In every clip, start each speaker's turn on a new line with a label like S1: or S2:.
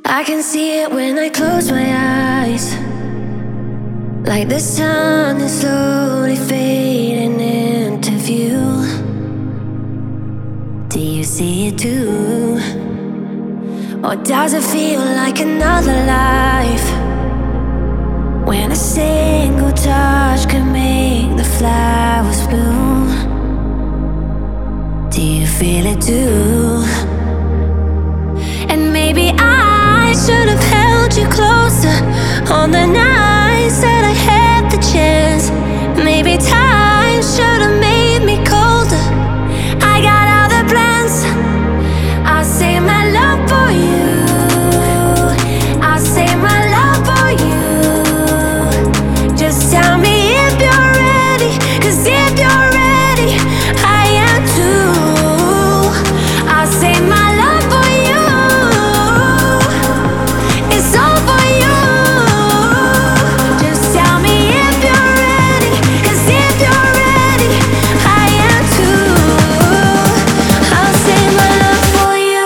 S1: I can see it when I close my eyes, like the sun is slowly fading into view. Do you see it too? Or does it feel like another life, when a single touch can make the flowers bloom? Do you feel it too? And maybe I should have held you closer on the nights that I had the chance. Maybe time should have made me colder. I got other plans. I'll save my love for you. I'll save my love for you. Just tell me if you're ready, 'cause if you're ready, I am too. I'll save my love for you. It's all for you. Just tell me if you're ready, 'cause if you're ready, I am too. I'll save my love for you.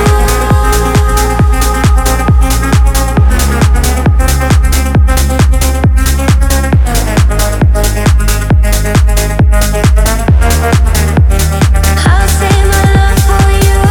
S1: I'll save my love for you.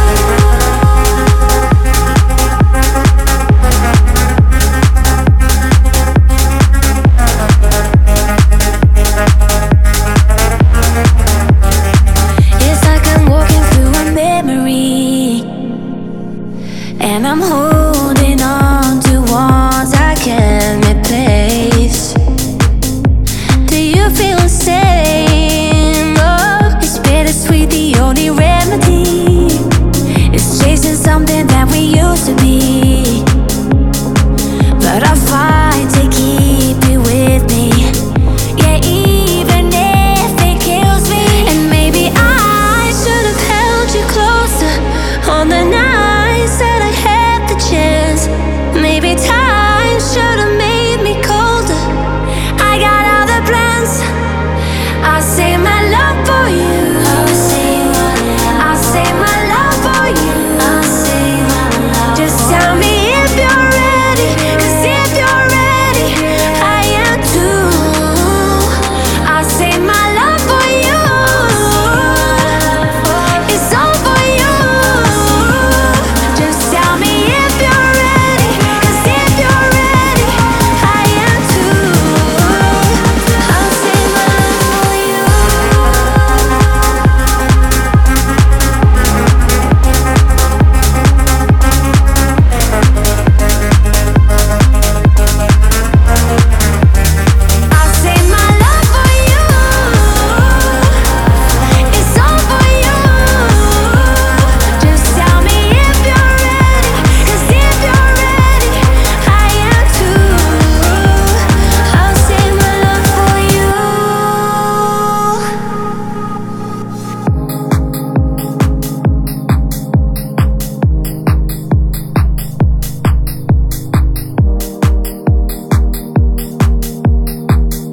S1: It's like I'm walking through a memory, and I'm holding on to ones I can't replace. Do you feel the same? Oh, it's bittersweet, the only remedy is chasing something that we used to be. But I fight to keep you with me, yeah, even if it kills me. And maybe I should have held you closer on the nights that I had the chance. Maybe time should have made me colder. I got other plans. I'll save my love for you. I'll save my love for you. I'll save my love. Just tell me